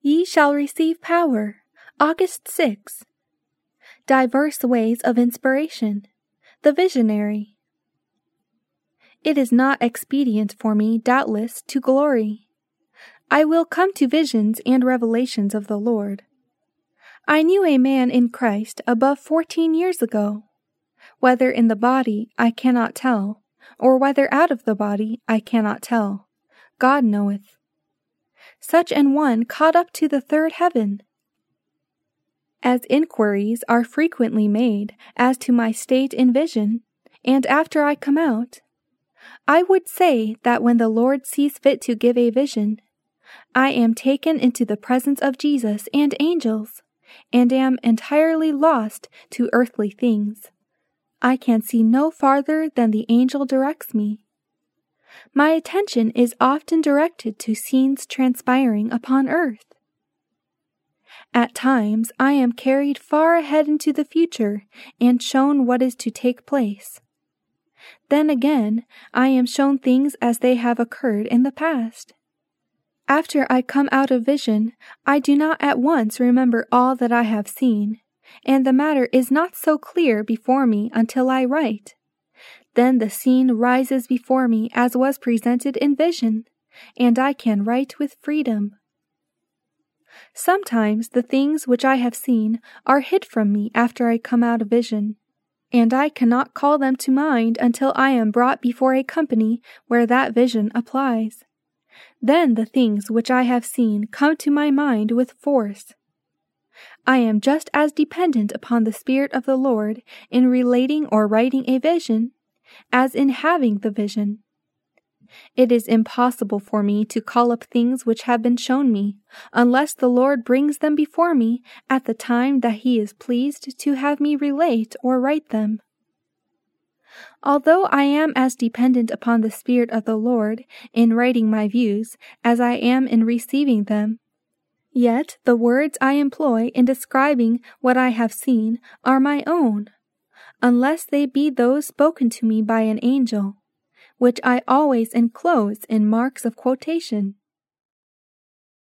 Ye shall receive power. August 6. Diverse ways of inspiration. The visionary. It is not expedient for me, doubtless, to glory. I will come to visions and revelations of the Lord. I knew a man in Christ above 14 years ago. Whether in the body, I cannot tell, or whether out of the body, I cannot tell. God knoweth. Such an one caught up to the third heaven. As inquiries are frequently made as to my state in vision, and after I come out, I would say that when the Lord sees fit to give a vision, I am taken into the presence of Jesus and angels, and am entirely lost to earthly things. I can see no farther than the angel directs me. My attention is often directed to scenes transpiring upon earth. At times I am carried far ahead into the future and shown what is to take place. Then again, I am shown things as they have occurred in the past. After I come out of vision, I do not at once remember all that I have seen, and the matter is not so clear before me until I write. Then the scene rises before me as was presented in vision, and I can write with freedom. Sometimes the things which I have seen are hid from me after I come out of vision, and I cannot call them to mind until I am brought before a company where that vision applies. Then the things which I have seen come to my mind with force. I am just as dependent upon the Spirit of the Lord in relating or writing a vision as in having the vision. It is impossible for me to call up things which have been shown me, unless the Lord brings them before me at the time that He is pleased to have me relate or write them. Although I am as dependent upon the Spirit of the Lord in writing my views as I am in receiving them, yet the words I employ in describing what I have seen are my own, unless they be those spoken to me by an angel, which I always enclose in marks of quotation.